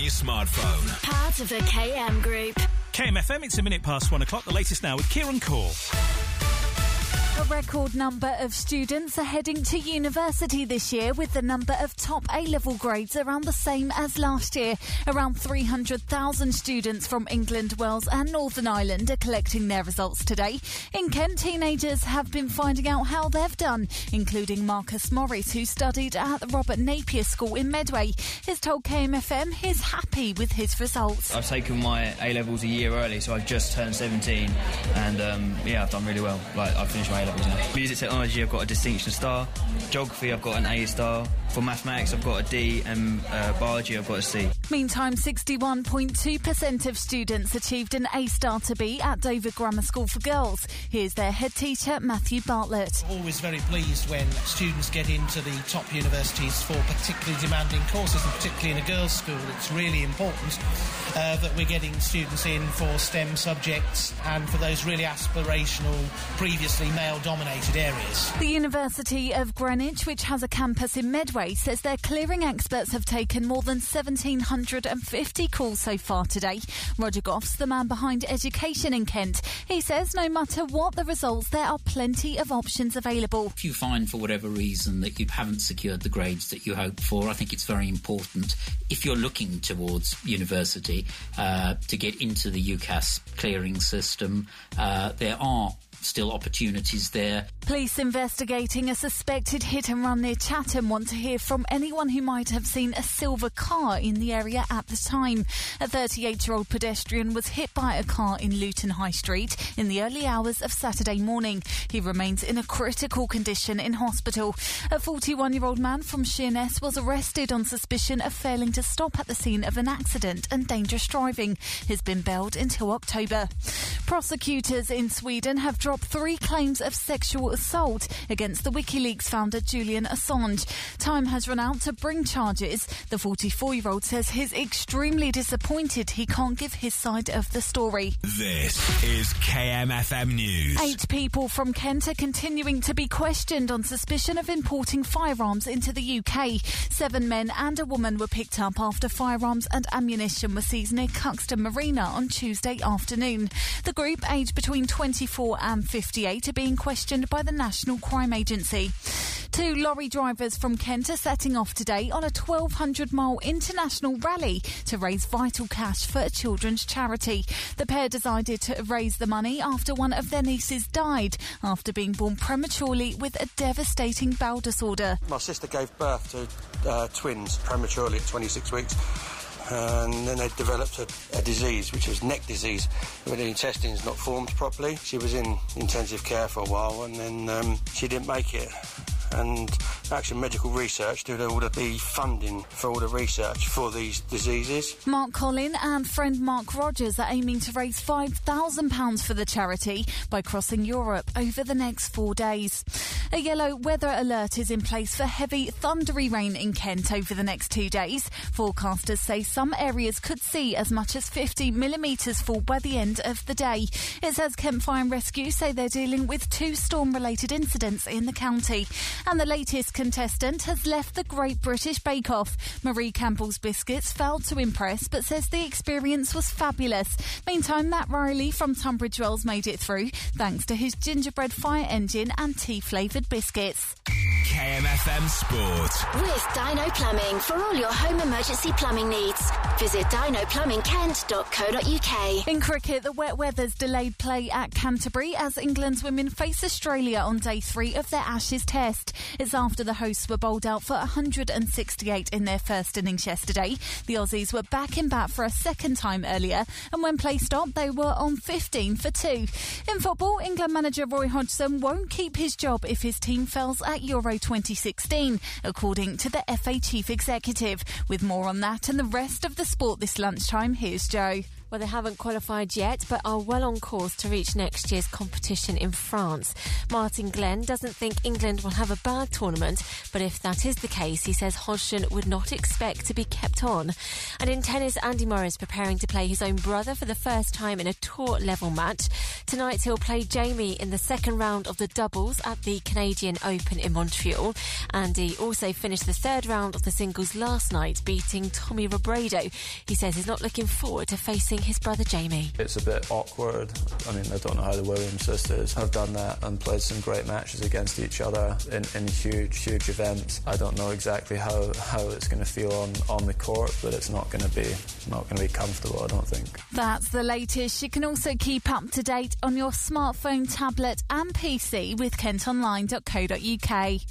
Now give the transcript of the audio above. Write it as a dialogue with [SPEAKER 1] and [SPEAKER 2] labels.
[SPEAKER 1] your smartphone.
[SPEAKER 2] Part of the KM Group.
[SPEAKER 3] KMFM, it's 1:01. The latest now with Kieran Core.
[SPEAKER 4] A record number of students are heading to university this year, with the number of top A-level grades around the same as last year. Around 300,000 students from England, Wales and Northern Ireland are collecting their results today. In Kent, teenagers have been finding out how they've done, including Marcus Morris, who studied at the Robert Napier School in Medway. He's told KMFM he's happy with his results.
[SPEAKER 5] I've taken my A-levels a year early, so I've just turned 17 and I've done really well. I've finished my A-levels now. Music technology, I've got a distinction star. Geography, I've got an A star. For mathematics, I've got a D, and biology, I've got a C.
[SPEAKER 4] Meantime, 61.2% of students achieved an A star to B at Dover Grammar School for Girls. Here's their head teacher, Matthew Bartlett.
[SPEAKER 6] Always very pleased when students get into the top universities for particularly demanding courses, and particularly in a girls' school. It's really important that we're getting students in for STEM subjects and for those really aspirational, previously male-dominated areas.
[SPEAKER 4] The University of Greenwich, which has a campus in Medway, says their clearing experts have taken more than 1,750 calls so far today. Roger Goff's the man behind education in Kent. He says no matter what the results, there are plenty of options available.
[SPEAKER 7] If you find for whatever reason that you haven't secured the grades that you hoped for, I think it's very important, if you're looking towards university, to get into the UCAS clearing system. There are still opportunities there.
[SPEAKER 4] Police investigating a suspected hit and run near Chatham want to hear from anyone who might have seen a silver car in the area at the time. A 38-year-old pedestrian was hit by a car in Luton High Street in the early hours of Saturday morning. He remains in a critical condition in hospital. A 41-year-old man from Sheerness was arrested on suspicion of failing to stop at the scene of an accident and dangerous driving. He's been bailed until October. Prosecutors in Sweden have dropped 3 claims of sexual assault against the WikiLeaks founder Julian Assange. Time has run out to bring charges. The 44-year-old says he's extremely disappointed he can't give his side of the story.
[SPEAKER 1] This is KMFM News.
[SPEAKER 4] 8 people from Kent are continuing to be questioned on suspicion of importing firearms into the UK. 7 men and a woman were picked up after firearms and ammunition were seized near Cuxton Marina on Tuesday afternoon. The group, aged between 24 and 58, are being questioned by the National Crime Agency. 2 lorry drivers from Kent are setting off today on a 1,200-mile international rally to raise vital cash for a children's charity. The pair decided to raise the money after one of their nieces died after being born prematurely with a devastating bowel disorder.
[SPEAKER 8] My sister gave birth to twins prematurely at 26 weeks. And then they developed a disease, which was neck disease, where the intestines not formed properly. She was in intensive care for a while, and then she didn't make it. And Action Medical Research did all the funding for all the research for these diseases.
[SPEAKER 4] Mark Collin and friend Mark Rogers are aiming to raise £5,000 for the charity by crossing Europe over the next 4 days. A yellow weather alert is in place for heavy thundery rain in Kent over the next 2 days. Forecasters say some areas could see as much as 50 millimetres fall by the end of the day. It says Kent Fire and Rescue say they're dealing with 2 storm-related incidents in the county. And the latest contestant has left the Great British Bake Off. Marie Campbell's Biscuits failed to impress, but says the experience was fabulous. Meantime, Matt Riley from Tunbridge Wells made it through, thanks to his gingerbread fire engine and tea-flavoured biscuits.
[SPEAKER 1] KMFM Sport.
[SPEAKER 2] With Dino Plumbing for all your home emergency plumbing needs. Visit dinoplumbingkent.co.uk.
[SPEAKER 4] In cricket, the wet weather's delayed play at Canterbury as England's women face Australia on day 3 of their Ashes Test. It's after the hosts were bowled out for 168 in their first innings yesterday. The Aussies were back in bat for a second time earlier, and when play stopped, they were on 15 for 2. In football, England manager Roy Hodgson won't keep his job if his team fails at Euro 2016, according to the FA chief executive. With more on that and the rest of the sport this lunchtime, here's Joe.
[SPEAKER 9] Well, they haven't qualified yet, but are well on course to reach next year's competition in France. Martin Glenn doesn't think England will have a bad tournament, but if that is the case, he says Hodgson would not expect to be kept on. And in tennis, Andy Murray is preparing to play his own brother for the first time in a tour-level match. Tonight he'll play Jamie in the second round of the doubles at the Canadian Open in Montreal. Andy also finished the third round of the singles last night, beating Tommy Robredo. He says he's not looking forward to facing his brother Jamie.
[SPEAKER 10] It's a bit awkward. I mean, I don't know how the Williams sisters have done that and played some great matches against each other in huge events. I don't know exactly how it's going to feel on the court, but it's not going to be comfortable, I don't think.
[SPEAKER 4] That's the latest. You can also keep up to date on your smartphone, tablet and PC with kentonline.co.uk.